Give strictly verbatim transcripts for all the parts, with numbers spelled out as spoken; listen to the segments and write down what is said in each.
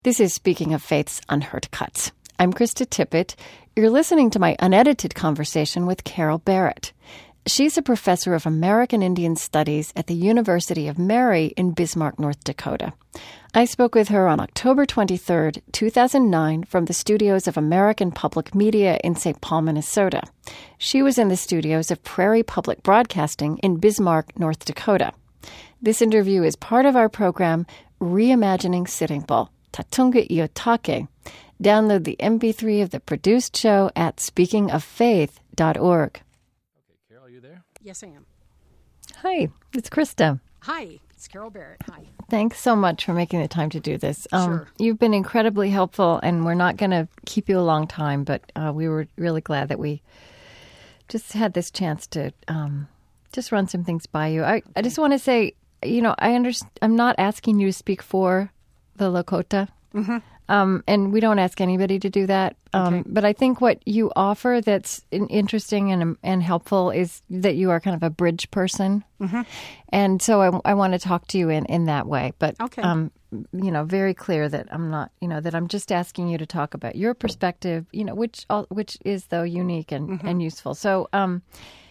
This is Speaking of Faith's Unheard Cuts. I'm Krista Tippett. You're listening to my unedited conversation with Carol Barrett. She's a professor of American Indian Studies at the University of Mary in Bismarck, North Dakota. I spoke with her on October twenty-third, two thousand nine, from the studios of American Public Media in Saint Paul, Minnesota. She was in the studios of Prairie Public Broadcasting in Bismarck, North Dakota. This interview is part of our program, Reimagining Sitting Bull, Tatunga Iotake. Download the M P three of the produced show at speaking of faith dot org. Okay, Carol, are you there? Yes, I am. Hi, it's Krista. Hi, it's Carol Barrett. Hi. Thanks so much for making the time to do this. Um, Sure. You've been incredibly helpful, and we're not going to keep you a long time, but uh, we were really glad that we just had this chance to um, just run some things by you. I, I just want to say, you know, I understand, I'm not asking you to speak for the Lakota. Mm-hmm. Um, and we don't ask anybody to do that. Um, Okay. But I think what you offer that's in- interesting and and helpful is that you are kind of a bridge person. Mm-hmm. And so I, I want to talk to you in, in that way. But, Okay. um, you know, very clear that I'm not, you know, that I'm just asking you to talk about your perspective, you know, which all, which is, though, unique and, Mm-hmm. and useful. So um,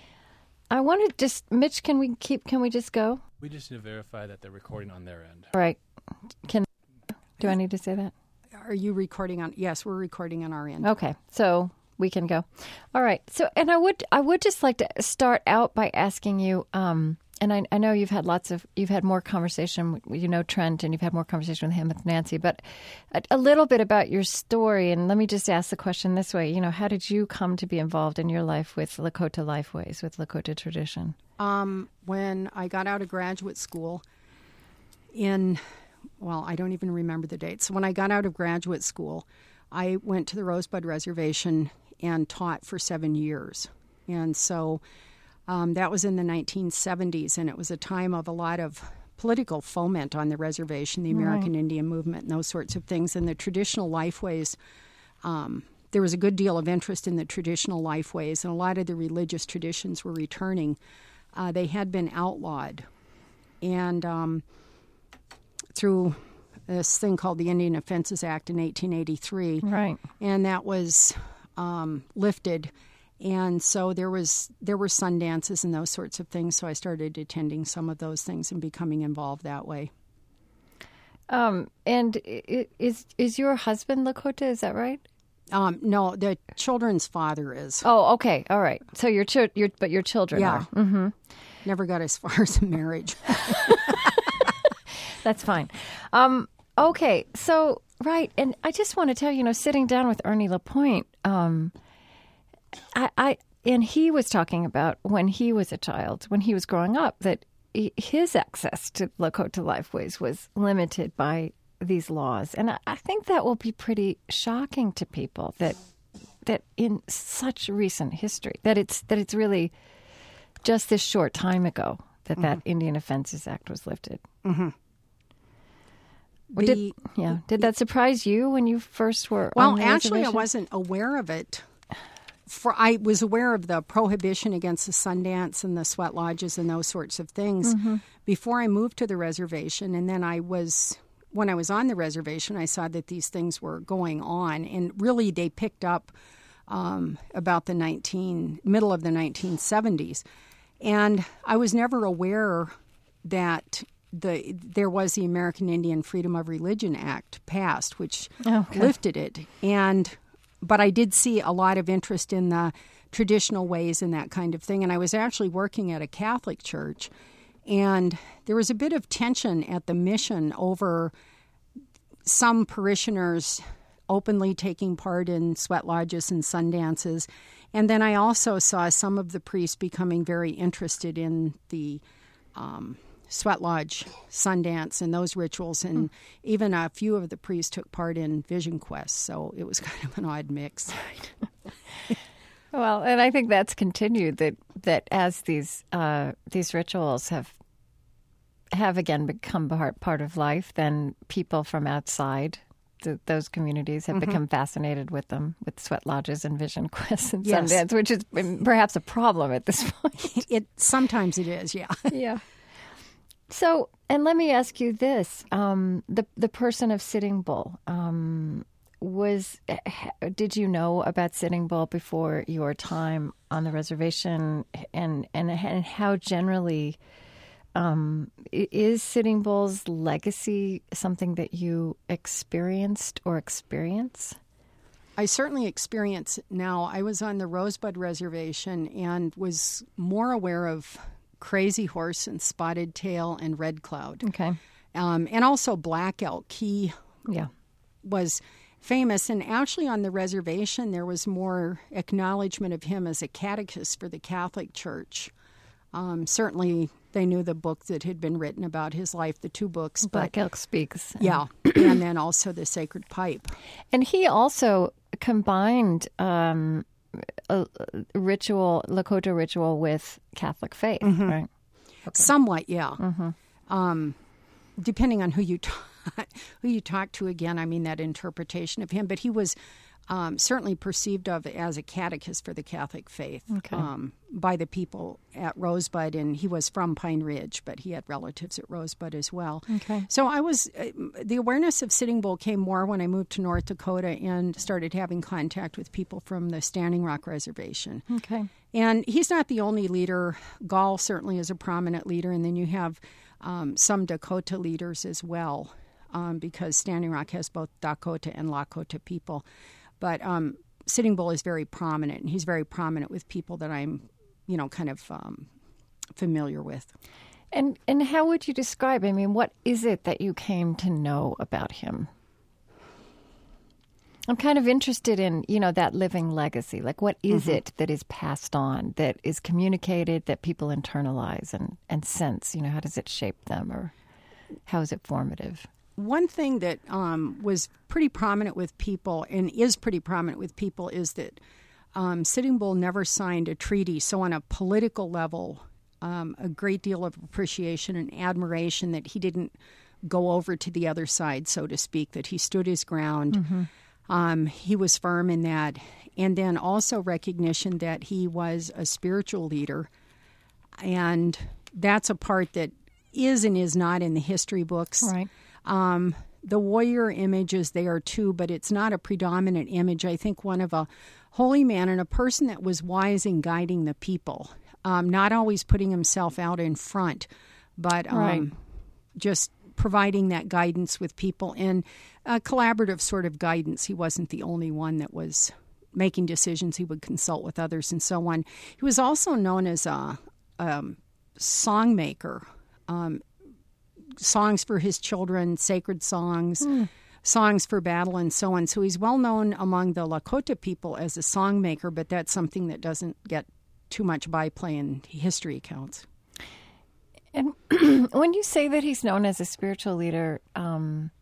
I want to just, Mitch, can we keep, can we just go? We just need to verify that they're recording on their end. All right. Can, do I need to say that? Are you recording on? Yes, we're recording on our end. Okay, so we can go. All right. So, and I would, I would just like to start out by asking you. Um, and I, I know you've had lots of, you've had more conversation. with, You know, Trent, and you've had more conversation with him with Nancy. But a, a little bit about your story. And let me just ask the question this way. You know, how did you come to be involved in your life with Lakota Lifeways, with Lakota tradition? Um, when I got out of graduate school in, well, I don't even remember the date. So when I got out of graduate school, I went to the Rosebud Reservation and taught for seven years. And so um, that was in the nineteen seventies, and it was a time of a lot of political foment on the reservation, the American Indian movement, and those sorts of things. And the traditional lifeways, um, there was a good deal of interest in the traditional lifeways, and a lot of the religious traditions were returning. Uh, they had been outlawed. And um, through this thing called the Indian Offenses Act in eighteen eighty-three. Right. And that was um, lifted. And so there was there were sun dances and those sorts of things. So I started attending some of those things and becoming involved that way. Um, and i- is is your husband Lakota? Is that right? Um, no, the children's father is. Oh, okay. All right. So your chil- your but your children Yeah. are. Mm-hmm. Never got as far as a marriage. That's fine. Um, okay, so, right, and I just want to tell you, you know, sitting down with Ernie Lapointe, um, I, I and he was talking about when he was a child, when he was growing up, that he, his access to Lakota Lifeways was limited by these laws. And I, I think that will be pretty shocking to people that that in such recent history, that it's that it's really just this short time ago that Mm-hmm. that Indian Offenses Act was lifted. Mm-hmm. Or did, yeah. Did that surprise you when you first were Well, on the actually, I reservation? wasn't aware of it. For I was aware of the prohibition against the Sundance and the sweat lodges and those sorts of things Mm-hmm. before I moved to the reservation. And then I was, when I was on the reservation, I saw that these things were going on. And really, they picked up um, about the nineteen middle of the nineteen seventies. And I was never aware that the there was the American Indian Freedom of Religion Act passed, which Okay. lifted it. And but I did see a lot of interest in the traditional ways and that kind of thing. And I was actually working at a Catholic church, and there was a bit of tension at the mission over some parishioners openly taking part in sweat lodges and sun dances. And then I also saw some of the priests becoming very interested in the um, sweat lodge, Sundance, and those rituals. And even a few of the priests took part in Vision Quest. So it was kind of an odd mix. Well, and I think that's continued, that that as these uh, these rituals have have again become part part of life, then people from outside the, those communities have Mm-hmm. become fascinated with them, with sweat lodges and Vision Quests and Yes. Sundance, which is perhaps a problem at this point. It sometimes it is, yeah. Yeah. So, and let me ask you this: um, the the person of Sitting Bull um, was. Did you know about Sitting Bull before your time on the reservation, and and and how generally um, is Sitting Bull's legacy something that you experienced or experience? I certainly experience it now. I was on the Rosebud Reservation and was more aware of Crazy Horse and Spotted Tail and Red Cloud. Okay. Um, and also Black Elk. He yeah. was famous. And actually on the reservation, there was more acknowledgement of him as a catechist for the Catholic Church. Um, certainly they knew the book that had been written about his life, the two books. Black but, Elk Speaks. Yeah. And then also The Sacred Pipe. And he also combined um, a ritual, Lakota ritual with Catholic faith, mm-hmm. right? Okay. Somewhat, yeah. Mm-hmm. Um, depending on who you talk, who you talk to, again, I mean that interpretation of him. But he was um, certainly perceived of as a catechist for the Catholic faith okay. um, by the people at Rosebud, and he was from Pine Ridge, but he had relatives at Rosebud as well. Okay. So I was uh, the awareness of Sitting Bull came more when I moved to North Dakota and started having contact with people from the Standing Rock Reservation. Okay. And he's not the only leader. Gall certainly is a prominent leader, and then you have um, some Dakota leaders as well, um, because Standing Rock has both Dakota and Lakota people. But um, Sitting Bull is very prominent, and he's very prominent with people that I'm, you know, kind of um, familiar with. And and how would you describe, I mean, what is it that you came to know about him? I'm kind of interested in, you know, that living legacy. Like, what is mm-hmm. it that is passed on, that is communicated, that people internalize and, and sense? You know, how does it shape them, or how is it formative? One thing that um, was pretty prominent with people and is pretty prominent with people is that um, Sitting Bull never signed a treaty. So on a political level, um, a great deal of appreciation and admiration that he didn't go over to the other side, so to speak, that he stood his ground. Mm-hmm. Um, he was firm in that. And then also recognition that he was a spiritual leader. And that's a part that is and is not in the history books. Right. Um, the warrior image is there too, but it's not a predominant image. I think one of a holy man and a person that was wise in guiding the people, um, not always putting himself out in front, but um, right. just providing that guidance with people and a collaborative sort of guidance. He wasn't the only one that was making decisions. He would consult with others and so on. He was also known as a um, song maker. Um, songs for his children, sacred songs, mm. songs for battle, and so on. So he's well known among the Lakota people as a song maker, but that's something that doesn't get too much byplay in history accounts. And when you say that he's known as a spiritual leader, um,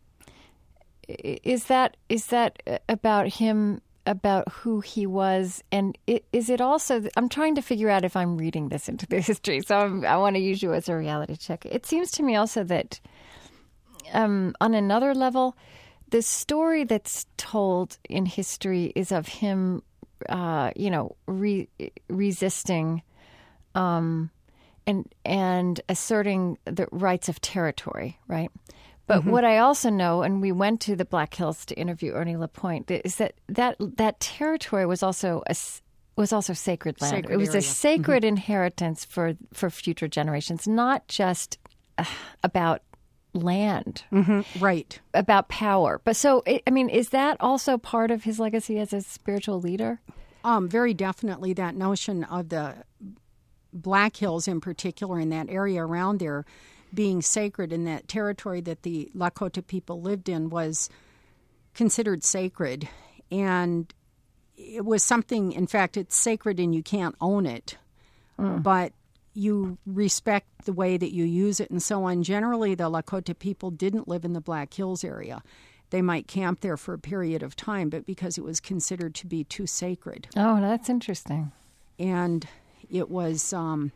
is that is that about him, about who he was, and it, is it also? I'm trying to figure out if I'm reading this into the history, so I'm, I want to use you as a reality check. It seems to me also that, um, on another level, the story that's told in history is of him, uh, you know, re- resisting. Um, And and asserting the rights of territory, right? But mm-hmm. what I also know, and we went to the Black Hills to interview Ernie LaPointe, is that that, that territory was also a, was also sacred land. Sacred it was area. a sacred mm-hmm. inheritance for, for future generations, not just uh, about land, mm-hmm. right? About power. But so, I mean, is that also part of his legacy as a spiritual leader? Um, very definitely, that notion of the Black Hills in particular, in that area around there, being sacred, and that territory that the Lakota people lived in was considered sacred. And it was something, in fact, it's sacred and you can't own it, mm. but you respect the way that you use it and so on. Generally, the Lakota people didn't live in the Black Hills area. They might camp there for a period of time, but because it was considered to be too sacred. Oh, that's interesting. And it was um,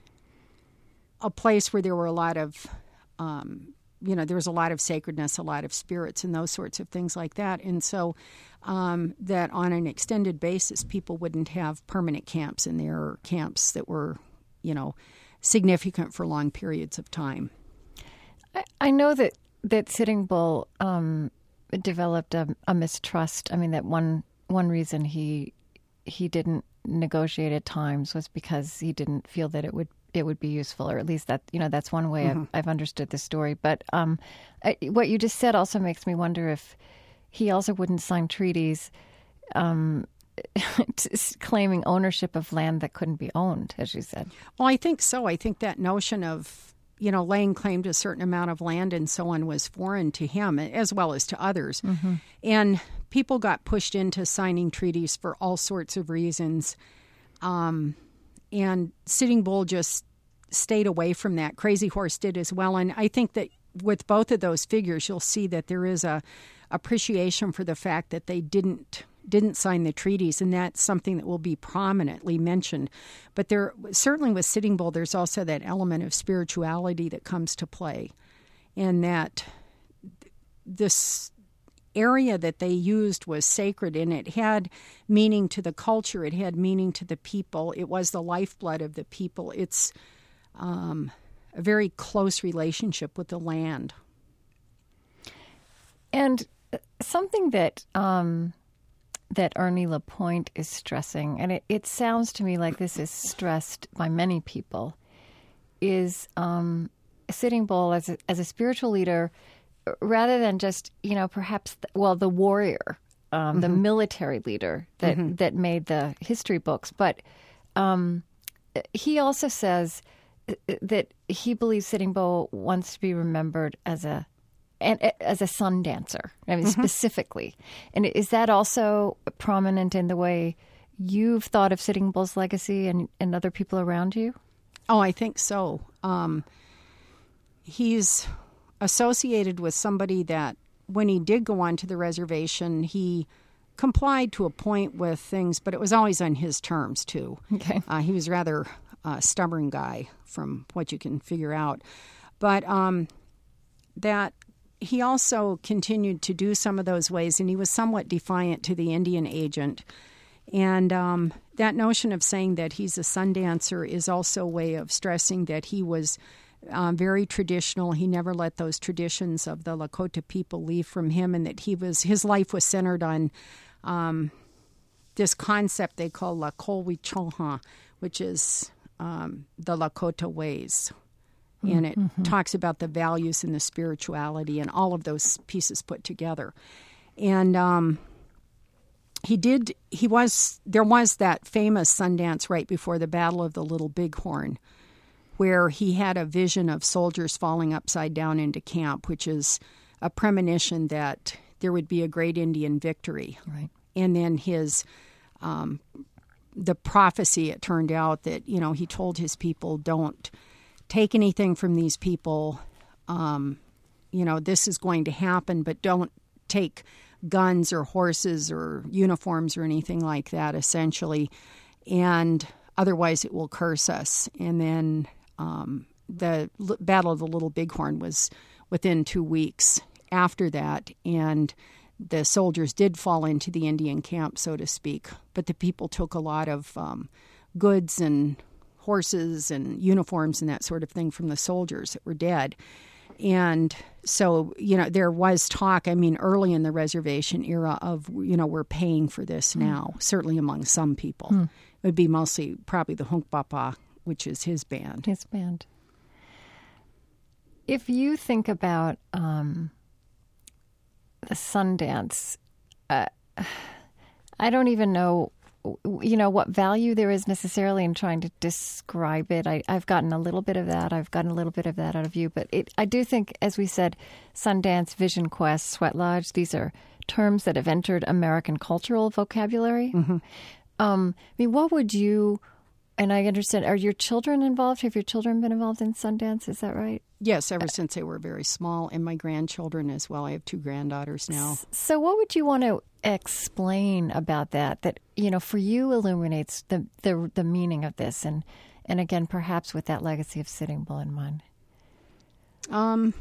a place where there were a lot of, um, you know, there was a lot of sacredness, a lot of spirits, and those sorts of things like that. And so um, that on an extended basis, people wouldn't have permanent camps in there, or camps that were, you know, significant for long periods of time. I, I know that, that Sitting Bull um, developed a, a mistrust. I mean, that one one reason he he didn't negotiate at times was because he didn't feel that it would it would be useful, or at least that, you know, that's one way mm-hmm. I've, I've understood the story. But um, I, what you just said also makes me wonder if he also wouldn't sign treaties um, claiming ownership of land that couldn't be owned, as you said. Well, I think so. I think that notion of, you know, laying claim to a certain amount of land and so on was foreign to him as well as to others. Mm-hmm. And people got pushed into signing treaties for all sorts of reasons. Um, and Sitting Bull just stayed away from that. Crazy Horse did as well. And I think that with both of those figures, you'll see that there is a appreciation for the fact that they didn't didn't sign the treaties, and that's something that will be prominently mentioned. But there certainly with Sitting Bull, there's also that element of spirituality that comes to play, and that this area that they used was sacred, and it had meaning to the culture. It had meaning to the people. It was the lifeblood of the people. It's um, a very close relationship with the land. And something that um, that Ernie Lapointe is stressing, and it, it sounds to me like this is stressed by many people, is um, Sitting Bull as a, as a spiritual leader, rather than just, you know, perhaps, the, well, the warrior, um, mm-hmm. the military leader that, mm-hmm. that made the history books. But um, he also says that he believes Sitting Bull wants to be remembered as a and as a sun dancer, I mean, mm-hmm. specifically. And is that also prominent in the way you've thought of Sitting Bull's legacy and, and other people around you? Oh, I think so. Um, he's associated with somebody that when he did go on to the reservation, he complied to a point with things, but it was always on his terms, too. Okay. Uh, he was rather a stubborn guy from what you can figure out. But um, that he also continued to do some of those ways, and he was somewhat defiant to the Indian agent. And um, that notion of saying that he's a sun dancer is also a way of stressing that he was um, very traditional. He never let those traditions of the Lakota people leave from him, and that he was his life was centered on um, this concept they call Lakowiczoha, which is um, the Lakota ways. And it mm-hmm. talks about the values and the spirituality and all of those pieces put together. And um, he did, he was, there was that famous Sundance right before the Battle of the Little Bighorn, where he had a vision of soldiers falling upside down into camp, which is a premonition that there would be a great Indian victory. Right. And then his, um, the prophecy, it turned out that, you know, he told his people, don't take anything from these people. Um, you know, this is going to happen, but don't take guns or horses or uniforms or anything like that, essentially. And otherwise it will curse us. And then um, the L- Battle of the Little Bighorn was within two weeks after that. And the soldiers did fall into the Indian camp, so to speak. But the people took a lot of um, goods and horses and uniforms and that sort of thing from the soldiers that were dead. And so, you know, there was talk, I mean, early in the reservation era of, you know, we're paying for this mm. now, certainly among some people. Mm. It would be mostly probably the Hunkpapa, which is his band. His band. If you think about um, the Sundance, uh, I don't even know you know, what value there is necessarily in trying to describe it. I, I've gotten a little bit of that. I've gotten a little bit of that out of you. But it, I do think, as we said, Sundance, Vision Quest, Sweat Lodge, these are terms that have entered American cultural vocabulary. Mm-hmm. Um, I mean, what would you, and I understand, are your children involved? Have your children been involved in Sundance? Is that right? Yes, ever since they were very small, and my grandchildren as well. I have two granddaughters now. So what would you want to explain about that, that, you know, for you illuminates the the, the meaning of this, and, and again, perhaps with that legacy of Sitting Bull in mind? Um,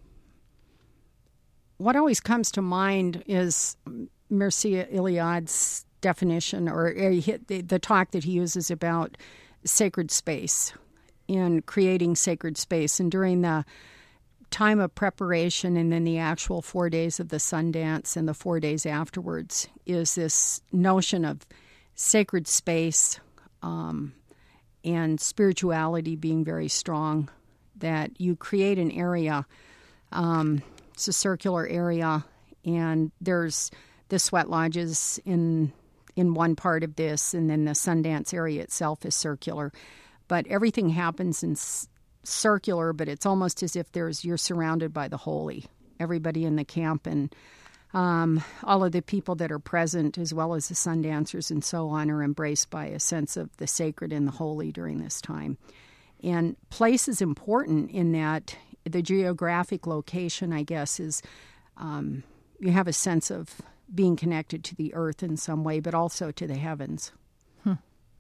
what always comes to mind is Mircea Eliade's definition, or the, the talk that he uses about sacred space and creating sacred space. And during the time of preparation and then the actual four days of the Sundance and the four days afterwards is this notion of sacred space um, and spirituality being very strong, that you create an area, um, it's a circular area, and there's the sweat lodges in in one part of this, and then the Sundance area itself is circular. But everything happens in s- circular, but it's almost as if there's you're surrounded by the holy. Everybody in the camp and um, all of the people that are present, as well as the Sundancers and so on, are embraced by a sense of the sacred and the holy during this time. And place is important in that the geographic location, I guess, is um, you have a sense of being connected to the earth in some way, but also to the heavens. Hmm.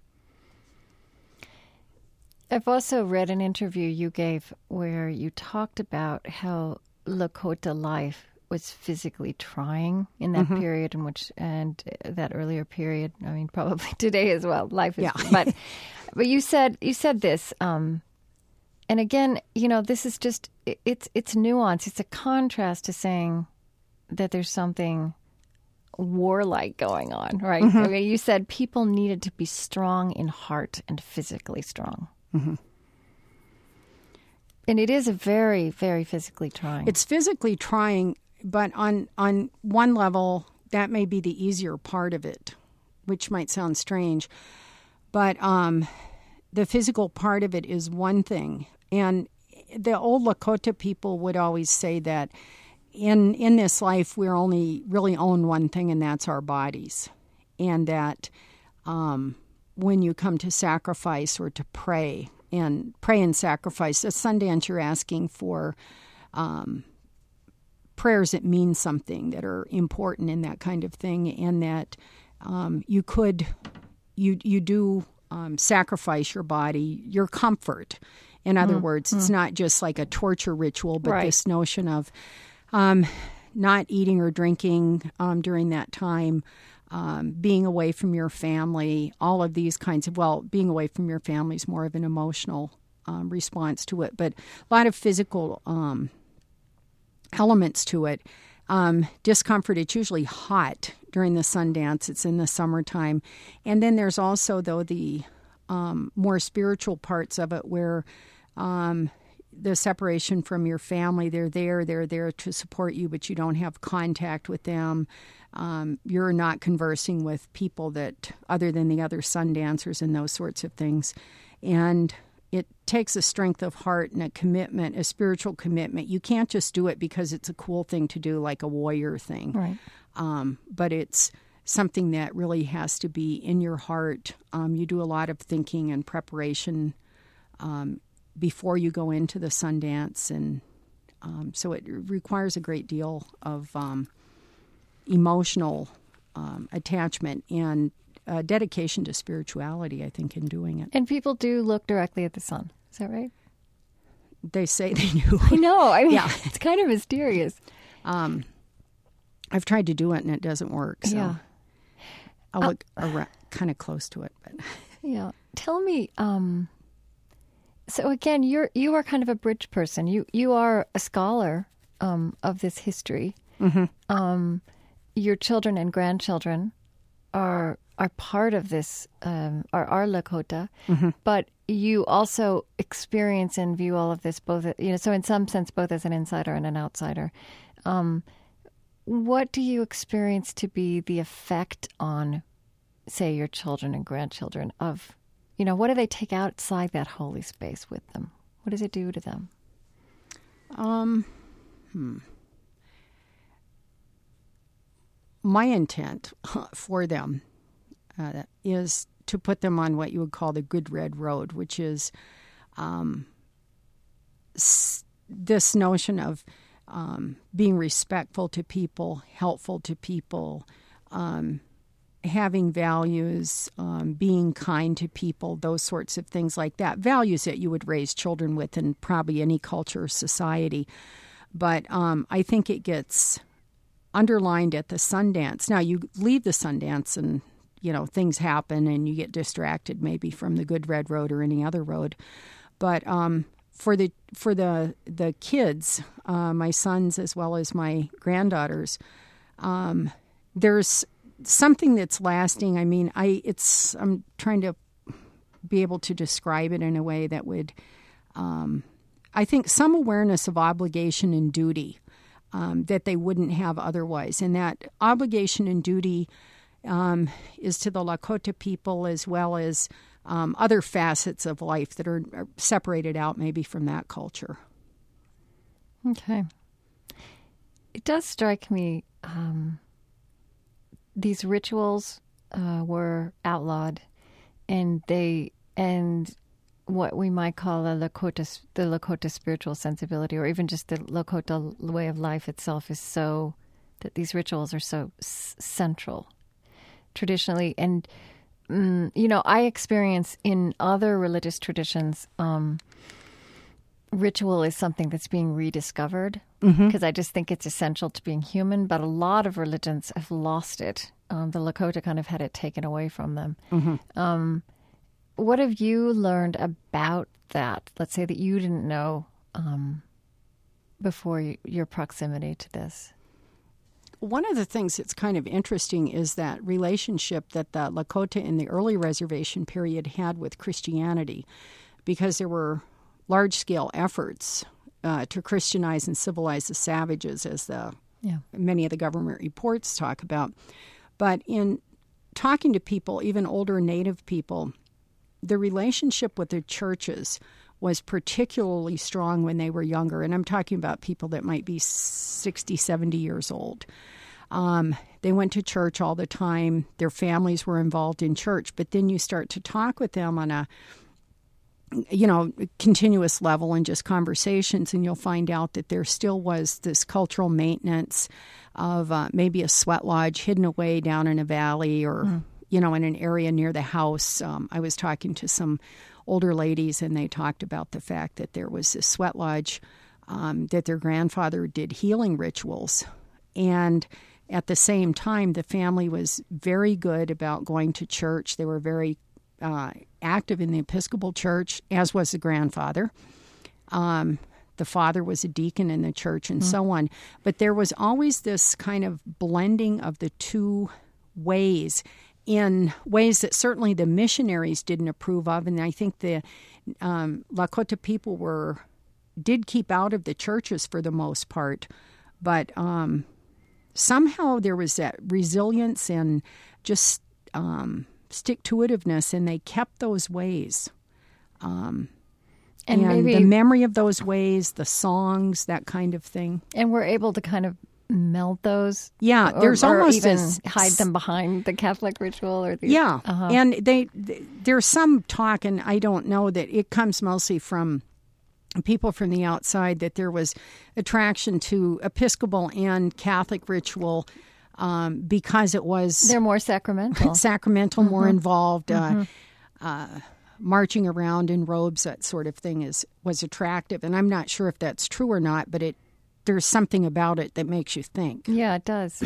I've also read an interview you gave where you talked about how Lakota life was physically trying in that mm-hmm. period in which, and that earlier period, I mean, probably today as well, life is, yeah. but, but you said, you said this, um, and again, you know, this is just, it's, it's nuance. It's a contrast to saying that there's something warlike going on, right? Mm-hmm. I mean, you said people needed to be strong in heart and physically strong. Mm-hmm. And it is a very, very physically trying. It's physically trying, but on, on one level, that may be the easier part of it, which might sound strange. But um, the physical part of it is one thing. And the old Lakota people would always say that in in this life, we only really own one thing, and that's our bodies. And that um, when you come to sacrifice or to pray, and pray and sacrifice, at Sundance, you're asking for um, prayers that mean something, that are important in that kind of thing, and that um, you could, you you do um, sacrifice your body, your comfort. In other mm, words, mm. it's not just like a torture ritual, but right. this notion of um, not eating or drinking um, during that time, um, being away from your family, all of these kinds of, well, being away from your family is more of an emotional um, response to it, but a lot of physical um, elements to it. Um, discomfort, it's usually hot during the Sundance. It's in the summertime. And then there's also, though, the um, more spiritual parts of it where um, the separation from your family, they're there, they're there to support you, but you don't have contact with them. Um, you're not conversing with people that, other than the other Sundancers and those sorts of things. And it takes a strength of heart and a commitment, a spiritual commitment. You can't just do it because it's a cool thing to do, like a warrior thing. Right. Um, but it's something that really has to be in your heart. Um, you do a lot of thinking and preparation um, before you go into the Sundance. And um, so it requires a great deal of um, emotional um, attachment and uh, dedication to spirituality, I think, in doing it. And people do look directly at the sun. Is that right? They say they do. I know. I mean, yeah. It's kind of mysterious. Um, I've tried to do it, and it doesn't work. So yeah. I'll uh, look around, kind of close to it. But yeah. Tell me, um, so again, you're you are kind of a bridge person. You you are a scholar um, of this history. Mm-hmm. Um, your children and grandchildren are are part of this, um, are, are Lakota, mm-hmm. but you also experience and view all of this both, you know, so in some sense, both as an insider and an outsider. Um, what do you experience to be the effect on, say, your children and grandchildren of, you know, what do they take outside that holy space with them? What does it do to them? Um, hmm. My intent for them uh, is to put them on what you would call the good red road, which is um, s- this notion of um, being respectful to people, helpful to people, um, having values, um, being kind to people, those sorts of things like that. Values that you would raise children with in probably any culture or society. But um, I think it gets underlined at the Sundance. Now, you leave the Sundance and, you know, things happen and you get distracted maybe from the good red road or any other road. But um, for the for the the kids, uh, my sons as well as my granddaughters, um, there's something that's lasting. I mean, I it's I'm trying to be able to describe it in a way that would, um, I think, some awareness of obligation and duty um, that they wouldn't have otherwise, and that obligation and duty um, is to the Lakota people as well as Um, other facets of life that are, are separated out maybe from that culture. Okay. It does strike me um, these rituals uh, were outlawed, and they and what we might call a Lakota, the Lakota spiritual sensibility, or even just the Lakota way of life itself, is so that these rituals are so s- central traditionally. And you know, I experience in other religious traditions, um, ritual is something that's being rediscovered because mm-hmm. I just think it's essential to being human. But a lot of religions have lost it. Um, the Lakota kind of had it taken away from them. Mm-hmm. Um, what have you learned about that? Let's say that you didn't know um, before you, your proximity to this. One of the things that's kind of interesting is that relationship that the Lakota in the early reservation period had with Christianity, because there were large-scale efforts uh, to Christianize and civilize the savages, as the yeah. many of the government reports talk about. But in talking to people, even older Native people, the relationship with the churches was particularly strong when they were younger. And I'm talking about people that might be sixty, seventy years old. Um, they went to church all the time. Their families were involved in church. But then you start to talk with them on a, you know, continuous level and just conversations, and you'll find out that there still was this cultural maintenance of uh, maybe a sweat lodge hidden away down in a valley or, mm. you know, in an area near the house. Um, I was talking to some older ladies, and they talked about the fact that there was this sweat lodge um, that their grandfather did healing rituals. And at the same time, the family was very good about going to church. They were very uh, active in the Episcopal Church, as was the grandfather. Um, the father was a deacon in the church and mm. so on. But there was always this kind of blending of the two ways in ways that certainly the missionaries didn't approve of. And I think the um, Lakota people were did keep out of the churches for the most part. But um, somehow there was that resilience and just um, stick-to-itiveness, and they kept those ways. Um, and and maybe, the memory of those ways, the songs, that kind of thing. And we're able to kind of melt those. Yeah, there's or, or almost even this, hide them behind the Catholic ritual or the yeah, uh-huh. and they, they there's some talk, and I don't know that it comes mostly from people from the outside, that there was attraction to Episcopal and Catholic ritual um, because it was they're more sacramental, sacramental, mm-hmm. more involved. Mm-hmm. Uh, uh, marching around in robes, that sort of thing, is was attractive, and I'm not sure if that's true or not, but it. There's something about it that makes you think. Yeah, it does.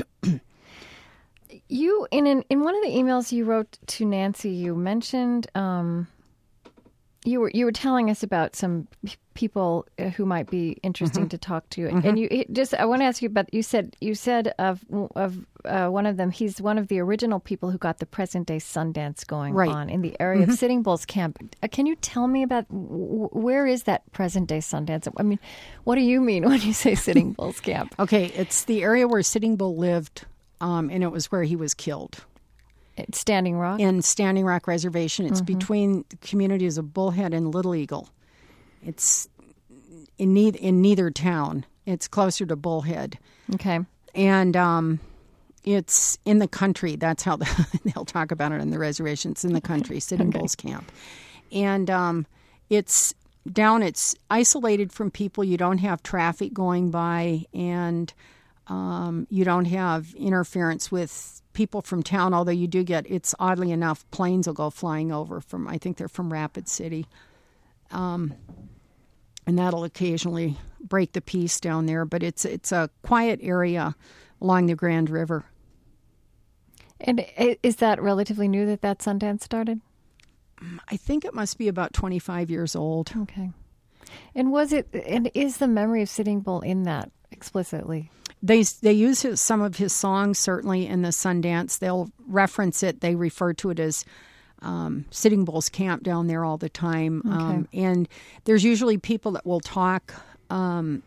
You in an, in one of the emails you wrote to Nancy, you mentioned um, you were you were telling us about some p- people who might be interesting mm-hmm. to talk to, mm-hmm. and you it just I want to ask you about. You said you said of of uh, one of them. He's one of the original people who got the present day Sundance going right. on in the area mm-hmm. of Sitting Bull's camp. Uh, can you tell me about w- where is that present day Sundance? I mean, what do you mean when you say Sitting Bull's camp? Okay, it's the area where Sitting Bull lived, um, and it was where he was killed. It's Standing Rock? In Standing Rock Reservation. It's mm-hmm. between the communities of Bullhead and Little Eagle. It's in neither, in neither town. It's closer to Bullhead. Okay. And um, it's in the country. That's how the, they'll talk about it on the reservation. It's in the country, Sitting okay. Bull's camp. And um, it's down, it's isolated from people. You don't have traffic going by, and um, you don't have interference with people from town, although you do get, it's oddly enough, planes will go flying over from, I think they're from Rapid City. Um, and that'll occasionally break the peace down there, but it's it's a quiet area along the Grand River. And is that relatively new that that Sundance started? I think it must be about twenty-five years old. Okay. And was it? And is the memory of Sitting Bull in that explicitly? They they use his, some of his songs certainly in the Sundance. They'll reference it. They refer to it as um, Sitting Bull's camp down there all the time. Okay. Um, and there's usually people that will talk um,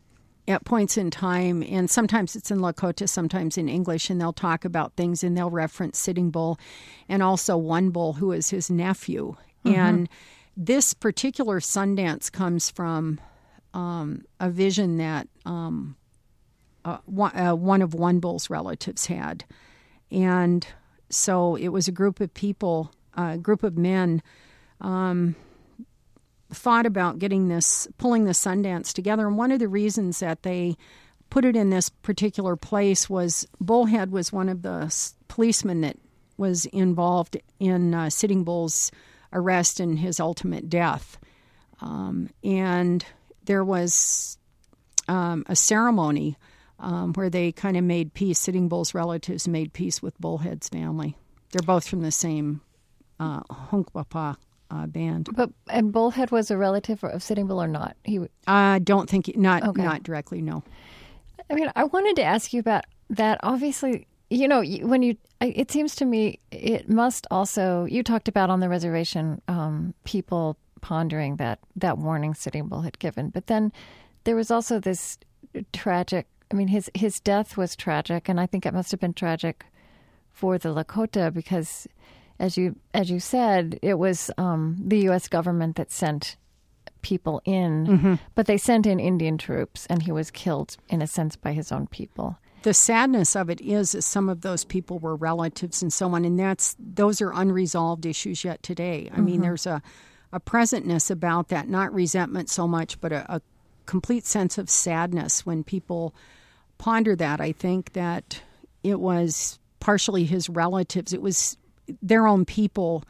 at points in time, and sometimes it's in Lakota, sometimes in English, and they'll talk about things and they'll reference Sitting Bull and also One Bull, who is his nephew. Mm-hmm. And this particular Sundance comes from um, a vision that um, uh, one, uh, one of One Bull's relatives had. And so it was a group of people, a group of men, um, thought about getting this, pulling the Sundance together. And one of the reasons that they put it in this particular place was Bullhead was one of the policemen that was involved in uh, Sitting Bull's arrest and his ultimate death. Um, and there was um, a ceremony um, where they kind of made peace. Sitting Bull's relatives made peace with Bullhead's family. They're both from the same uh, Hunkpapa uh, band. But and Bullhead was a relative of Sitting Bull or not? He I uh, don't think, not okay. not directly, no. I mean, I wanted to ask you about that. Obviously, you know, when you, it seems to me it must also, you talked about on the reservation, um, people pondering that, that warning Sitting Bull had given. But then there was also this tragic, I mean, his, his death was tragic, and I think it must have been tragic for the Lakota because, as you as you said, it was um, the U S government that sent people in, mm-hmm. but they sent in Indian troops, and he was killed, in a sense, by his own people. The sadness of it is that some of those people were relatives and so on, and that's those are unresolved issues yet today. I mm-hmm. mean, there's a, a presentness about that, not resentment so much, but a, a complete sense of sadness when people ponder that. I think that it was partially his relatives. It was their own people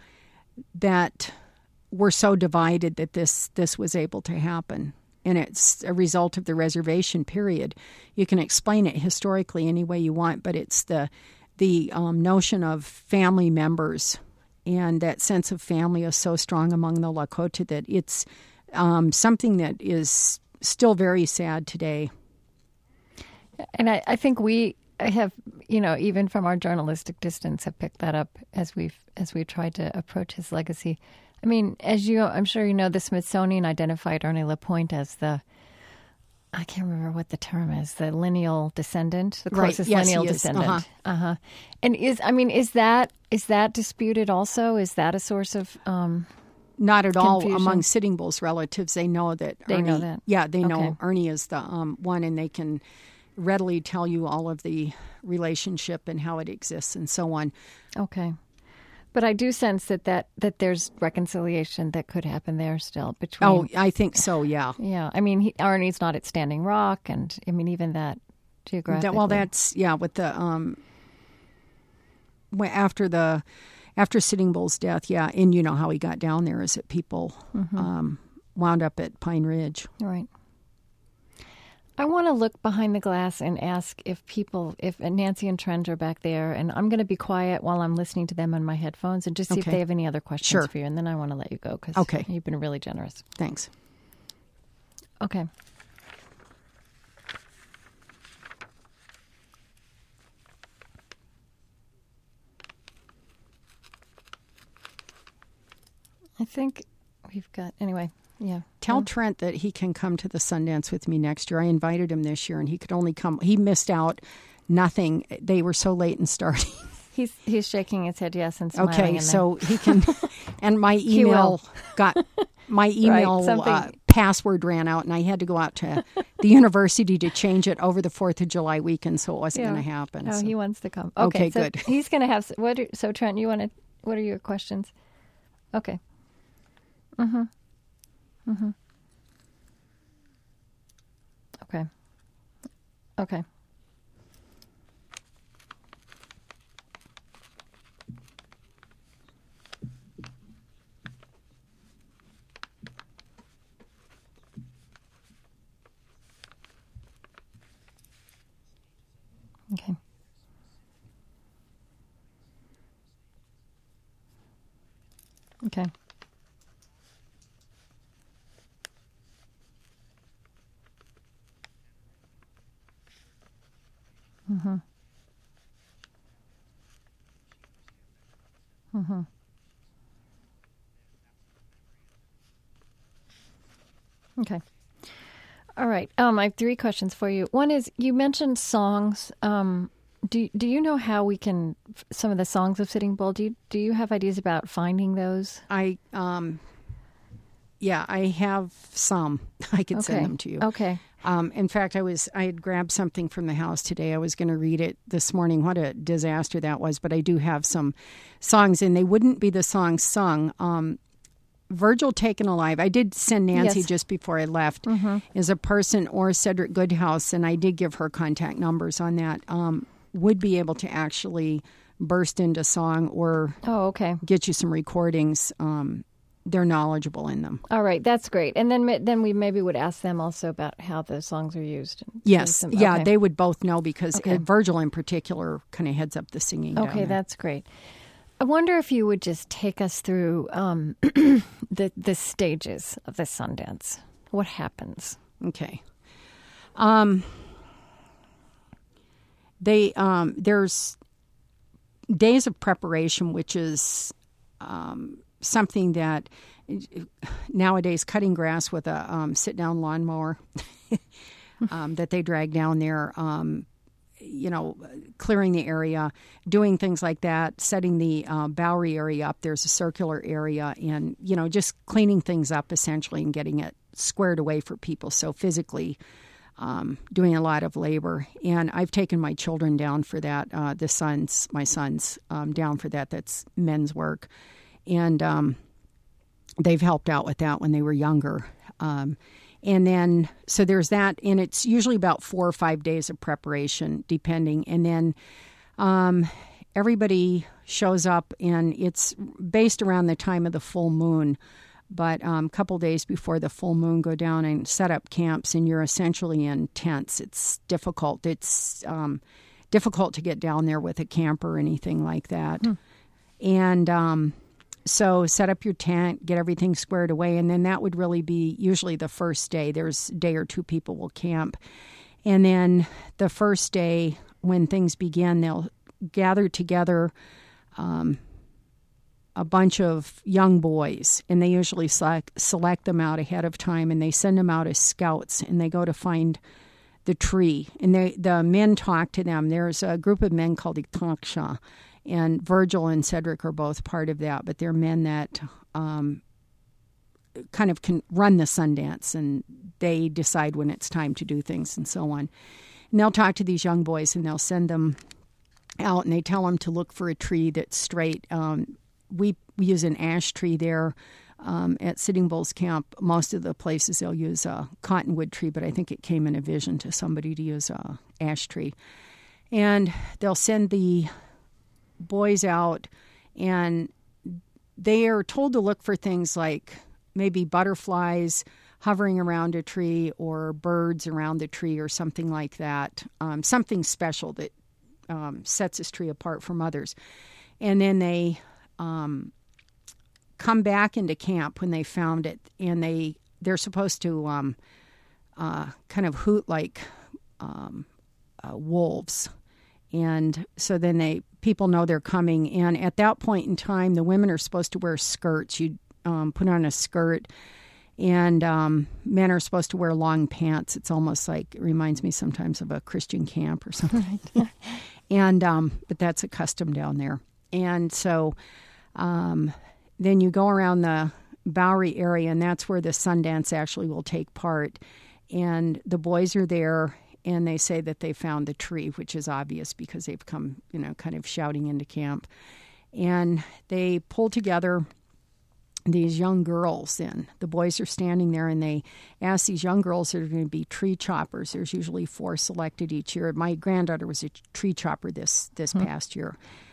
that were so divided that this this was able to happen. And it's a result of the reservation period. You can explain it historically any way you want, but it's the the um, notion of family members, and that sense of family is so strong among the Lakota that it's um, something that is still very sad today. And I, I think we have, you know, even from our journalistic distance, have picked that up as we've as we tried to approach his legacy. I mean, as you, I'm sure you know, the Smithsonian identified Ernie LaPointe as the, I can't remember what the term is, the lineal descendant, the closest right. yes, lineal he is. descendant. Uh-huh. Uh-huh. And is, I mean, is that is that disputed also? Is that a source of um, Not at all confusion? among Sitting Bull's relatives. They know that They Ernie, know that. Yeah, they know Okay. Ernie is the um, one, and they can readily tell you all of the relationship and how it exists and so on. Okay. But I do sense that, that, that there's reconciliation that could happen there still between. Oh, I think so, yeah. Yeah. I mean, he, Arnie's not at Standing Rock, and I mean, even that geographically. That, well, that's, yeah, with the, um, wh- after the, after Sitting Bull's death, yeah, and you know how he got down there is that people mm-hmm. um, wound up at Pine Ridge. Right. I want to look behind the glass and ask if people, if Nancy and Trent are back there, and I'm going to be quiet while I'm listening to them on my headphones and just see okay. if they have any other questions sure. for you, and then I want to let you go because okay. you've been really generous. Thanks. Okay. I think we've got, anyway. Yeah. Tell yeah. Trent that he can come to the Sundance with me next year. I invited him this year, and he could only come. He missed out nothing. They were so late in starting. He's he's shaking his head yes and smiling. Okay, in so he can. And my email got my email right, uh, password ran out, and I had to go out to the university to change it over the Fourth of July weekend, so it wasn't yeah. going to happen. Oh, so. he wants to come. Okay, okay so good. He's going to have. What? Are, so Trent, you want to? What are your questions? Okay. Mm-hmm. Mm-hmm. Okay. Okay. Okay. Okay. Mm-hmm. Okay. All right. Um, I have three questions for you. One is, you mentioned songs. Um, do do you know how we can, some of the songs of Sitting Bull, do you, do you have ideas about finding those? I, um, yeah, I have some. I could Okay. send them to you. Okay. Um, in fact, I was I had grabbed something from the house today. I was going to read it this morning. What a disaster that was! But I do have some songs, and they wouldn't be the songs sung. Um, Virgil Taken Alive. I did send Nancy Yes. just before I left. Mm-hmm. Is a person, or Cedric Goodhouse, and I did give her contact numbers on that. Um, would be able to actually burst into song or Oh, okay. get you some recordings. Um, they're knowledgeable in them. All right, that's great. And then ma- then we maybe would ask them also about how the songs are used. Yes, Some- yeah, okay. they would both know because Okay. uh, Virgil in particular kind of heads up the singing. down Okay, there. that's great. I wonder if you would just take us through um, the the stages of the Sundance. What happens? Okay. Um, they um, there's days of preparation, which is um, something that nowadays cutting grass with a um, sit-down lawnmower um, that they drag down there. Um, you know, clearing the area, doing things like that, setting the uh, Bowery area up. There's a circular area, and, you know, just cleaning things up essentially and getting it squared away for people. So physically um, doing a lot of labor. And I've taken my children down for that, uh, the sons, my sons, um, down for that. That's men's work. And um, they've helped out with that when they were younger. Um And then, so there's that, and it's usually about four or five days of preparation, depending. And then um, everybody shows up, and it's based around the time of the full moon. But um, a couple days before the full moon, go down and set up camps, and you're essentially in tents. It's difficult. It's um, difficult to get down there with a camper or anything like that. Hmm. And um So set up your tent, get everything squared away, and then that would really be usually the first day. There's a day or two people will camp. And then the first day when things begin, they'll gather together um, a bunch of young boys, and they usually select, select them out ahead of time, and they send them out as scouts, and they go to find the tree. And they, the men talk to them. There's a group of men called Iktaksha, and Virgil and Cedric are both part of that, but they're men that um, kind of can run the Sundance, and they decide when it's time to do things and so on. And they'll talk to these young boys, and they'll send them out, and they tell them to look for a tree that's straight. Um, we, we use an ash tree there um, at Sitting Bull's camp. Most of the places they'll use a cottonwood tree, but I think it came in a vision to somebody to use a ash tree. And they'll send the boys out, and they are told to look for things like maybe butterflies hovering around a tree or birds around the tree or something like that, um, something special that um, sets this tree apart from others. And then they um, come back into camp when they found it, and they, they're supposed to um, uh, kind of hoot like um, uh, wolves. And so then they people know they're coming. And at that point in time, the women are supposed to wear skirts. You um, put on a skirt, and um, men are supposed to wear long pants. It's almost like, it reminds me sometimes of a Christian camp or something. and um, but that's a custom down there. And so um, then you go around the Bowery area, and that's where the Sundance actually will take part. And the boys are there, and they say that they found the tree, which is obvious because they've come, you know, kind of shouting into camp. And they pull together these young girls then. The boys are standing there, and they ask these young girls that are going to be tree choppers. There's usually four selected each year. My granddaughter was a tree chopper this, this mm-hmm. past year.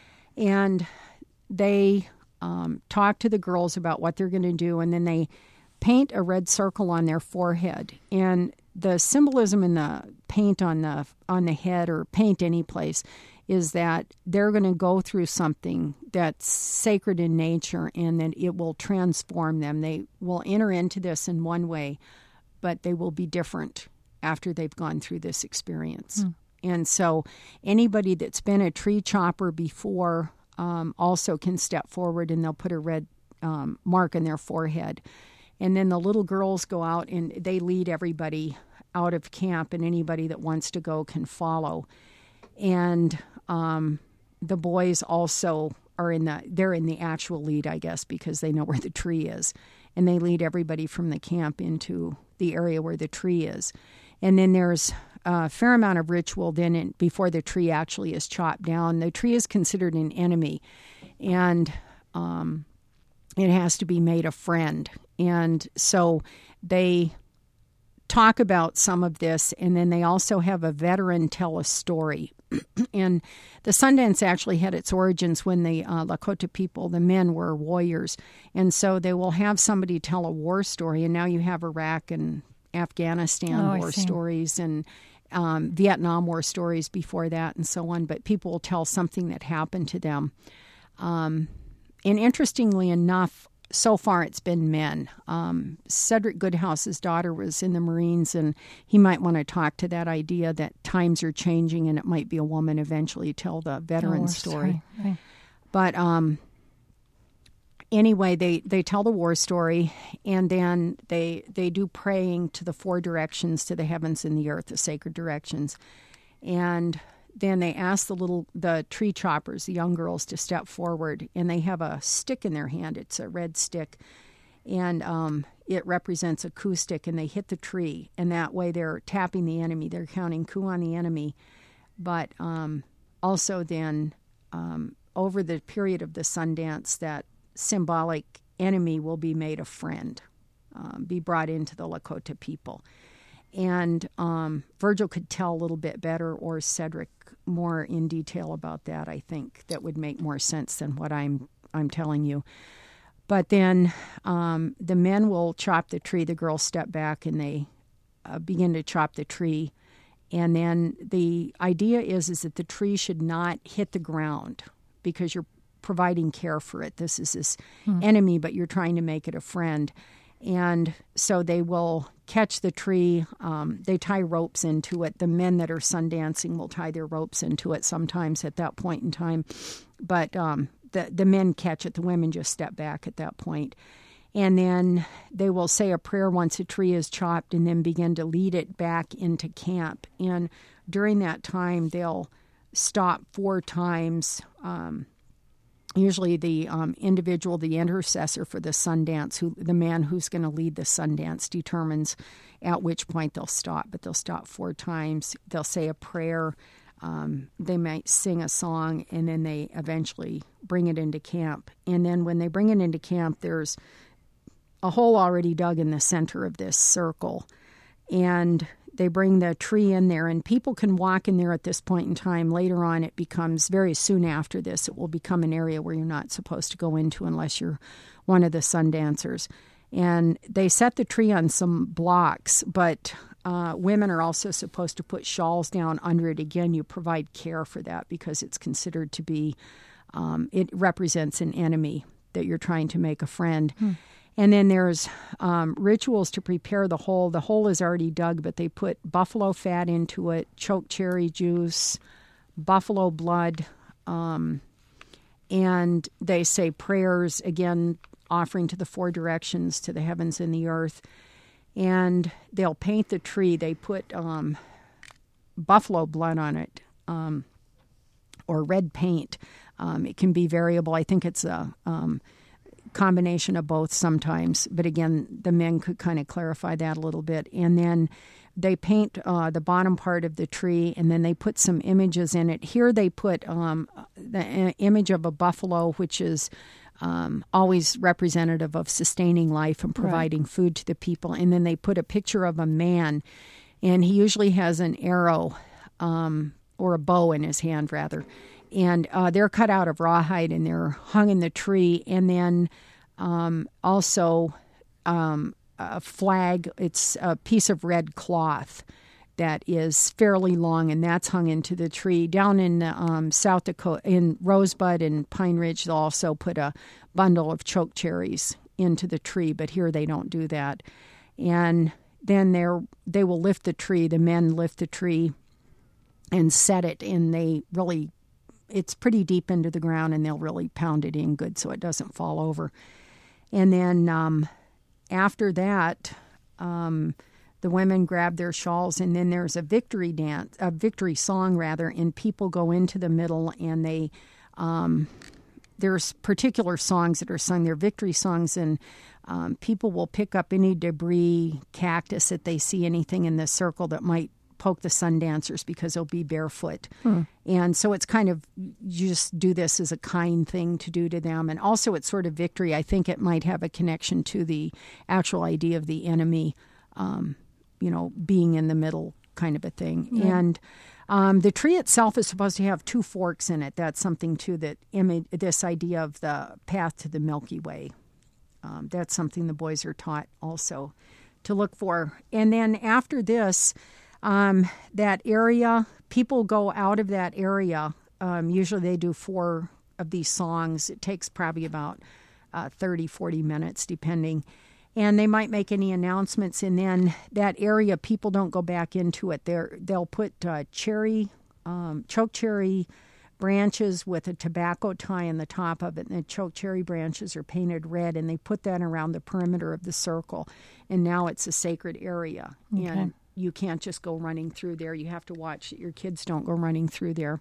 And they um, talk to the girls about what they're going to do, and then they paint a red circle on their forehead. And the symbolism in the paint on the on the head, or paint any place, is that they're going to go through something that's sacred in nature, and that it will transform them. They will enter into this in one way, but they will be different after they've gone through this experience. Mm. And so anybody that's been a tree chopper before, um, also can step forward, and they'll put a red um, mark on their forehead. And then the little girls go out and they lead everybody out of camp, and anybody that wants to go can follow. And um, the boys also are in the, they're in the actual lead, I guess, because they know where the tree is. And they lead everybody from the camp into the area where the tree is. And then there's a fair amount of ritual then in, before the tree actually is chopped down. The tree is considered an enemy, and um, it has to be made a friend. And so they talk about some of this, and then they also have a veteran tell a story. And the Sundance actually had its origins when the uh, Lakota people, the men, were warriors. And so they will have somebody tell a war story, and now you have Iraq and Afghanistan Oh, I war see. stories and um, Vietnam war stories before that and so on. But people will tell something that happened to them. Um, and interestingly enough, so far it's been men. Um, Cedric Goodhouse's daughter was in the Marines, and he might want to talk to that idea that times are changing and it might be a woman eventually tell the veteran war story. story, right. But um, anyway, they, they tell the war story, and then they they do praying to the four directions, to the heavens and the earth, the sacred directions. And then they ask the little, the tree choppers, the young girls, to step forward, and they have a stick in their hand. It's a red stick, and um, it represents a coup stick, and they hit the tree, and that way they're tapping the enemy. They're counting coup on the enemy. But um, also then, um, over the period of the Sundance, that symbolic enemy will be made a friend, um, be brought into the Lakota people. And um, Virgil could tell a little bit better, or Cedric more in detail about that. I think that would make more sense than what I'm I'm telling you. But then um, the men will chop the tree. The girls step back and they uh, begin to chop the tree. And then the idea is is that the tree should not hit the ground, because you're providing care for it. This is this hmm. enemy, but you're trying to make it a friend. And so they will catch the tree. Um, they tie ropes into it. The men that are sundancing will tie their ropes into it sometimes at that point in time. But um, the, the men catch it. The women just step back at that point. And then they will say a prayer once a tree is chopped, and then begin to lead it back into camp. And during that time, they'll stop four times. Um, Usually the um, individual, the intercessor for the Sundance, who the man who's going to lead the Sundance, determines at which point they'll stop. But they'll stop four times. They'll say a prayer. Um, they might sing a song, and then they eventually bring it into camp. And then when they bring it into camp, there's a hole already dug in the center of this circle. And they bring the tree in there, and people can walk in there at this point in time. Later on, it becomes, very soon after this, it will become an area where you're not supposed to go into unless you're one of the Sundancers. And they set the tree on some blocks, but uh, women are also supposed to put shawls down under it. Again, you provide care for that because it's considered to be, um, it represents an enemy that you're trying to make a friend. Hmm. And then there's um, rituals to prepare the hole. The hole is already dug, but they put buffalo fat into it, choke cherry juice, buffalo blood, um, and they say prayers, again, offering to the four directions, to the heavens and the earth. And they'll paint the tree. They put um, buffalo blood on it, um, or red paint. Um, it can be variable. I think it's a... Um, combination of both sometimes, but again, the men could kind of clarify that a little bit. And then they paint uh, the bottom part of the tree, and then they put some images in it. Here they put um, the image of a buffalo, which is um, always representative of sustaining life and providing right. food to the people. And then they put a picture of a man, and he usually has an arrow um, or a bow in his hand, rather. And uh, they're cut out of rawhide, and they're hung in the tree. And then um, also um, a flag. It's a piece of red cloth that is fairly long, and that's hung into the tree. Down in um, South Dakota, in Rosebud and Pine Ridge, they'll also put a bundle of choke cherries into the tree, but here they don't do that. And then they're, they will lift the tree. The men lift the tree and set it, and they really it's pretty deep into the ground, and they'll really pound it in good so it doesn't fall over. And then um, after that, um, the women grab their shawls, and then there's a victory dance, a victory song rather, and people go into the middle, and they um, there's particular songs that are sung. They're victory songs, and um, people will pick up any debris, cactus that they see, anything in the circle that might poke the sun dancers because they'll be barefoot. Hmm. And so it's kind of, you just do this as a kind thing to do to them. And also it's sort of victory. I think it might have a connection to the actual idea of the enemy, um, you know, being in the middle kind of a thing. Yeah. And um, the tree itself is supposed to have two forks in it. That's something, too, that image, this idea of the path to the Milky Way. Um, that's something the boys are taught also to look for. And then after this, Um, that area, people go out of that area. Um, usually they do four of these songs. It takes probably about uh, thirty, forty minutes, depending. And they might make any announcements. And then that area, people don't go back into it. They're, they'll put uh, cherry, um, choke cherry branches with a tobacco tie on the top of it. And the choke cherry branches are painted red. And they put that around the perimeter of the circle. And now it's a sacred area. Okay. And you can't just go running through there. You have to watch that your kids don't go running through there.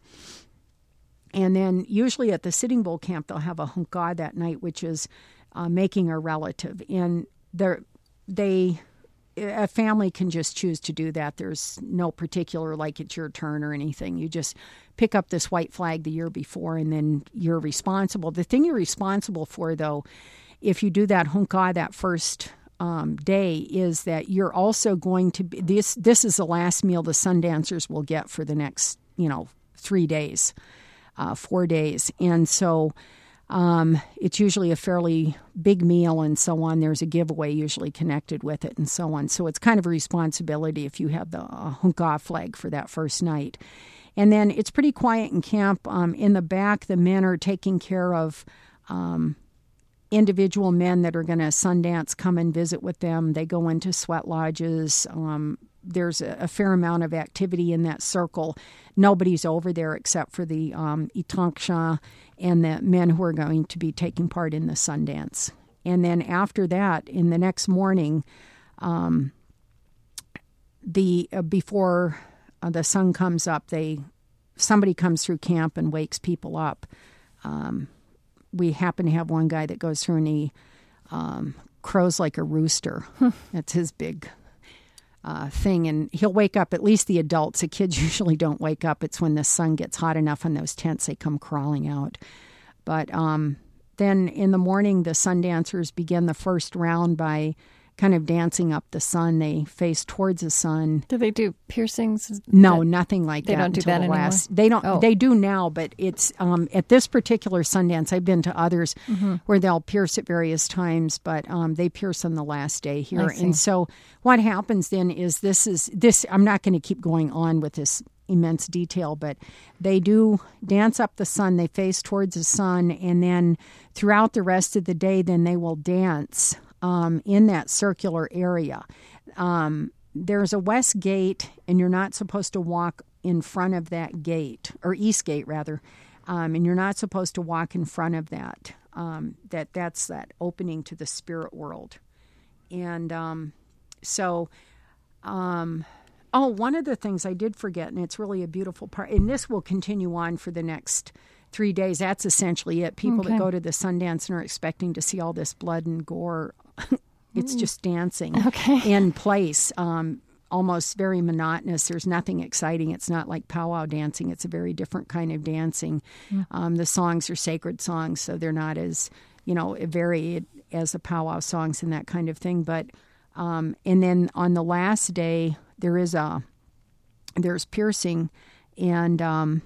And then usually at the Sitting Bull camp, they'll have a hunkah that night, which is uh, making a relative. And they, a family can just choose to do that. There's no particular, like it's your turn or anything. You just pick up this white flag the year before, and then you're responsible. The thing you're responsible for, though, if you do that hunkah that first Um, day, is that you're also going to be, this this is the last meal the sun dancers will get for the next, you know, three days, uh, four days. And so um, it's usually a fairly big meal and so on. There's a giveaway usually connected with it and so on. So it's kind of a responsibility if you have the uh, hunkah flag for that first night. And then it's pretty quiet in camp. Um, in the back, the men are taking care of um individual men that are going to Sundance come and visit with them. They go into sweat lodges. Um, there's a, a fair amount of activity in that circle. Nobody's over there except for the um, Itanksha and the men who are going to be taking part in the Sundance. And then after that, in the next morning, um, the uh, before uh, the sun comes up, they somebody comes through camp and wakes people up. Um, We happen to have one guy that goes through and he um, crows like a rooster. That's his big uh, thing. And he'll wake up, at least the adults. The kids usually don't wake up. It's when the sun gets hot enough in those tents, they come crawling out. But um, then in the morning, the sun dancers begin the first round by kind of dancing up the sun. They face towards the sun. Do they do piercings? No, that, nothing like they that. They don't do that the anymore? Last, they don't. Oh. They do now, but it's um, at this particular Sundance. I've been to others mm-hmm. where they'll pierce at various times, but um, they pierce on the last day here. And so what happens then is this is this. I'm not going to keep going on with this immense detail, but they do dance up the sun. They face towards the sun, and then throughout the rest of the day, then they will dance Um, in that circular area. Um, there's a west gate, and you're not supposed to walk in front of that gate, or east gate, rather, um, and you're not supposed to walk in front of that. Um, that that's that opening to the spirit world. And um, so, um, oh, one of the things I did forget, and it's really a beautiful part, and this will continue on for the next three days. That's essentially it. People okay. that go to the Sundance and are expecting to see all this blood and gore, it's just dancing okay. in place, um, almost very monotonous. There's nothing exciting. It's not like powwow dancing. It's a very different kind of dancing. Mm. Um, the songs are sacred songs, so they're not as, you know, varied as the powwow songs and that kind of thing. But um, and then on the last day, there is a there's piercing, and um,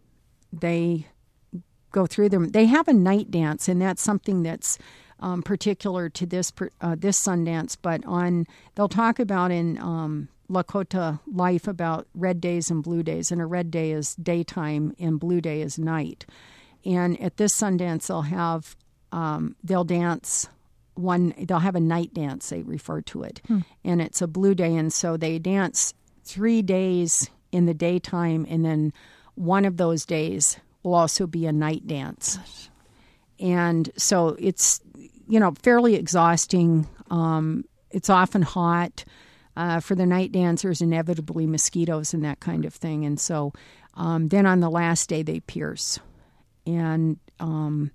they go through them. They have a night dance, and that's something that's um, particular to this uh, this Sundance. But on they'll talk about in um, Lakota life about red days and blue days, and a red day is daytime and blue day is night. And at this Sundance, they'll have um, they'll dance one. They'll have a night dance. They refer to it, hmm. and it's a blue day, and so they dance three days in the daytime, and then one of those days will also be a night dance. Gosh. And so it's, you know, fairly exhausting. Um, it's often hot. Uh, for the night dancers, inevitably mosquitoes and that kind of thing. And so um, then on the last day, they pierce. And um,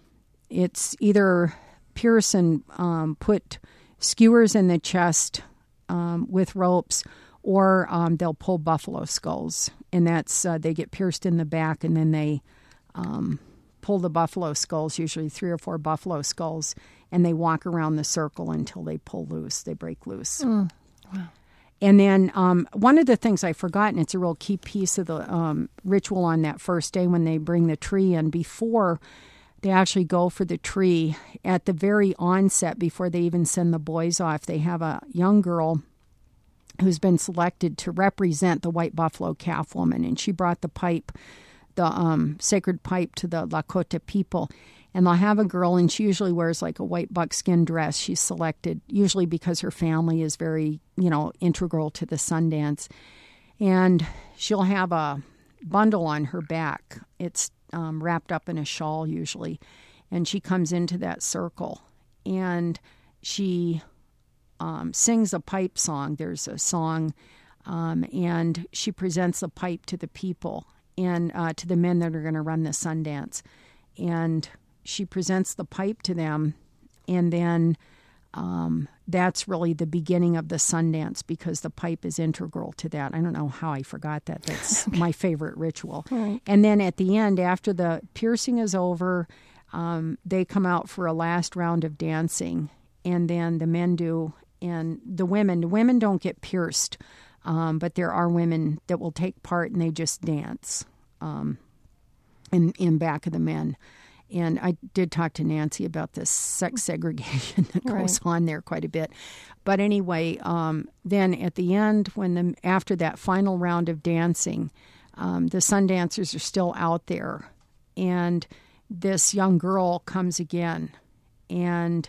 it's either pierce and um, put skewers in the chest um, with ropes, or um, they'll pull buffalo skulls. And that's, uh, they get pierced in the back, and then they um, pull the buffalo skulls, usually three or four buffalo skulls, and they walk around the circle until they pull loose, they break loose. Mm. Wow. And then um, one of the things I forgot, and it's a real key piece of the um, ritual on that first day when they bring the tree in, before they actually go for the tree, at the very onset, before they even send the boys off, they have a young girl who's been selected to represent the White Buffalo Calf Woman, and she brought the pipe, the um, sacred pipe, to the Lakota people. And they'll have a girl, and she usually wears like a white buckskin dress. She's selected usually because her family is very, you know, integral to the Sundance. And she'll have a bundle on her back. It's um, wrapped up in a shawl usually. And she comes into that circle, and she um, sings a pipe song. There's a song, um, and she presents a pipe to the people and uh, to the men that are going to run the Sundance. And she presents the pipe to them, and then um, that's really the beginning of the Sundance, because the pipe is integral to that. I don't know how I forgot that. That's my favorite ritual. Right. And then at the end, after the piercing is over, um, they come out for a last round of dancing, and then the men do, and the women, the women don't get pierced, um, but there are women that will take part, and they just dance um, in, in back of the men. And I did talk to Nancy about this sex segregation that goes right. on there quite a bit. But anyway, um, then at the end, when the after that final round of dancing, um, the Sundancers are still out there, and this young girl comes again, and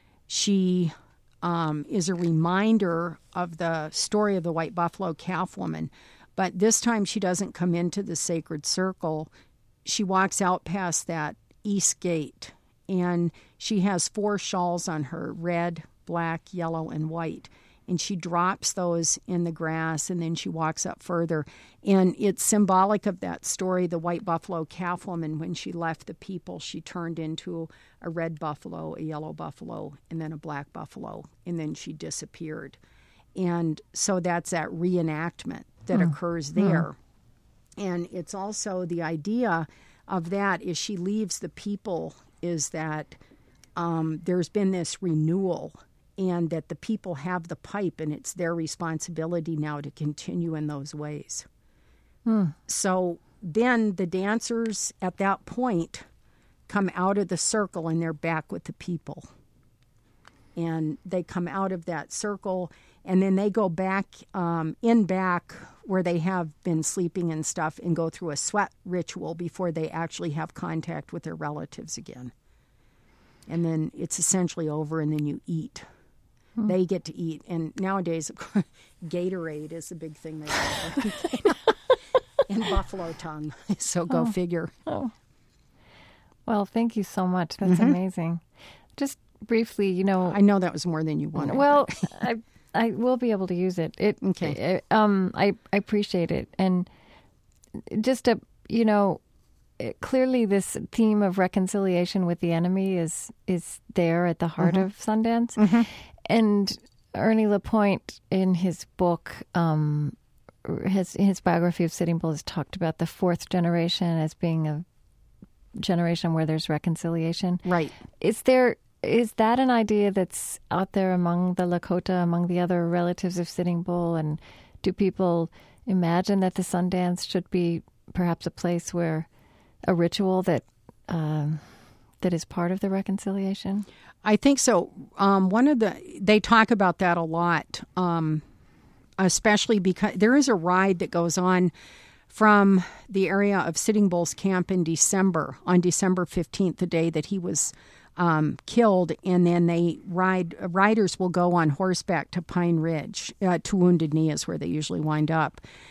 she um, is a reminder of the story of the White Buffalo Calf Woman. But this time she doesn't come into the sacred circle. She walks out past that East Gate, and she has four shawls on her: red, black, yellow, and white. And she drops those in the grass, and then she walks up further. And it's symbolic of that story, the White Buffalo Calf Woman. When she left the people, she turned into a red buffalo, a yellow buffalo, and then a black buffalo, and then she disappeared. And so that's that reenactment that mm. occurs there. Mm. And it's also the idea of that is she leaves the people, is that um, there's been this renewal, and that the people have the pipe, and it's their responsibility now to continue in those ways. Mm. So then the dancers at that point come out of the circle, and they're back with the people. And they come out of that circle, and then they go back um, in back where they have been sleeping and stuff, and go through a sweat ritual before they actually have contact with their relatives again. And then it's essentially over, and then you eat. Hmm. They get to eat. And nowadays, of course, Gatorade is the big thing they have. And buffalo tongue. So go oh. figure. Oh. Well, thank you so much. That's mm-hmm. amazing. Just briefly, you know... I know that was more than you wanted. Well, I... I will be able to use it. It okay. It, um, I, I appreciate it, and just a you know, it, clearly this theme of reconciliation with the enemy is is there at the heart mm-hmm. of Sundance, mm-hmm. and Ernie Lapointe in his book, um, his his biography of Sitting Bull has talked about the fourth generation as being a generation where there's reconciliation. Right? Is there? Is that an idea that's out there among the Lakota, among the other relatives of Sitting Bull? And do people imagine that the Sundance should be perhaps a place where a ritual that um, that is part of the reconciliation? I think so. Um, one of the they talk about that a lot, um, especially because there is a ride that goes on from the area of Sitting Bull's camp in December, on December fifteenth, the day that he was Um, killed, and then they ride. Uh, riders will go on horseback to Pine Ridge. Uh, to Wounded Knee is where they usually wind up,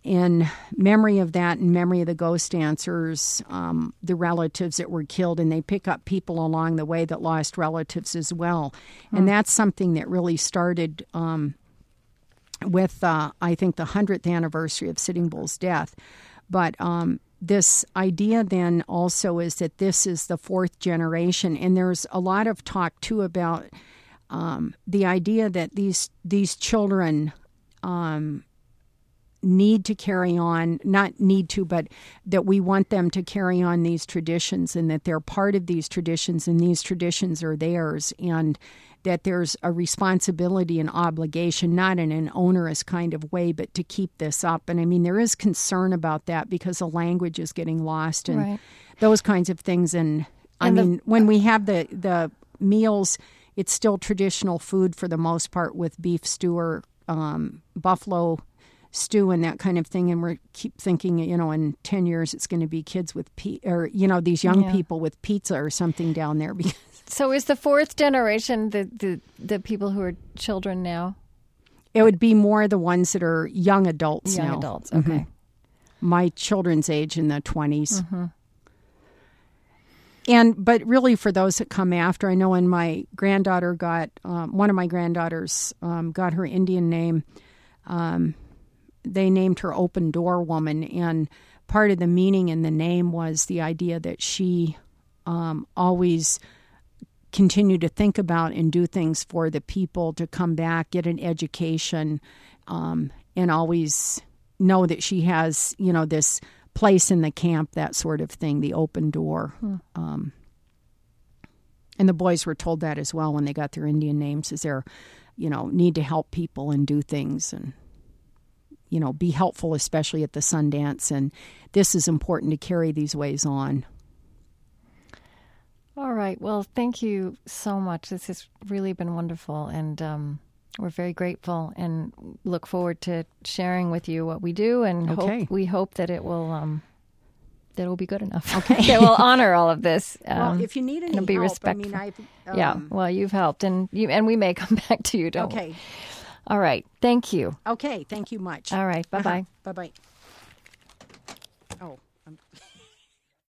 in memory of that, in memory of the ghost dancers, um, the relatives that were killed, and they pick up people along the way that lost relatives as well. Mm. And that's something that really started um, with, uh, I think, the hundredth anniversary of Sitting Bull's death. But um, this idea then also is that this is the fourth generation, and there's a lot of talk, too, about um, the idea that these, these children um, need to carry on, not need to, but that we want them to carry on these traditions, and that they're part of these traditions, and these traditions are theirs, and that there's a responsibility and obligation, not in an onerous kind of way, but to keep this up. And I mean, there is concern about that because the language is getting lost and right. those kinds of things. And, and I mean, the, when we have the, the meals, it's still traditional food for the most part, with beef stew or um, buffalo stew and that kind of thing. And we keep thinking, you know, in ten years it's going to be kids with pe- or you know these young yeah. people with pizza or something down there. Because so is the fourth generation the, the the people who are children now? It would be more the ones that are young adults young now. Young adults, okay. Mm-hmm. My children's age in the twenties. Mm-hmm. And but really for those that come after, I know when my granddaughter got um, one of my granddaughters um, got her Indian name. Um, They named her Open Door Woman, and part of the meaning in the name was the idea that she um, always continued to think about and do things for the people to come back, get an education, um, and always know that she has, you know, this place in the camp, that sort of thing, the open door. Hmm. Um, and the boys were told that as well when they got their Indian names, is they're, you know, need to help people and do things and, you know, be helpful, especially at the Sundance. And this is important to carry these ways on. All right. Well, thank you so much. This has really been wonderful. And um, we're very grateful and look forward to sharing with you what we do. And okay. hope, we hope that it will um, that it will be good enough. Okay. That will honor all of this. Um, well, if you need any and be help, respectful. I mean, I've, um, yeah. Well, you've helped. And, you, and we may come back to you. Don't Okay. We? All right. Thank you. Okay. Thank you much. All right. Bye-bye. Uh-huh. Bye-bye. Oh. I'm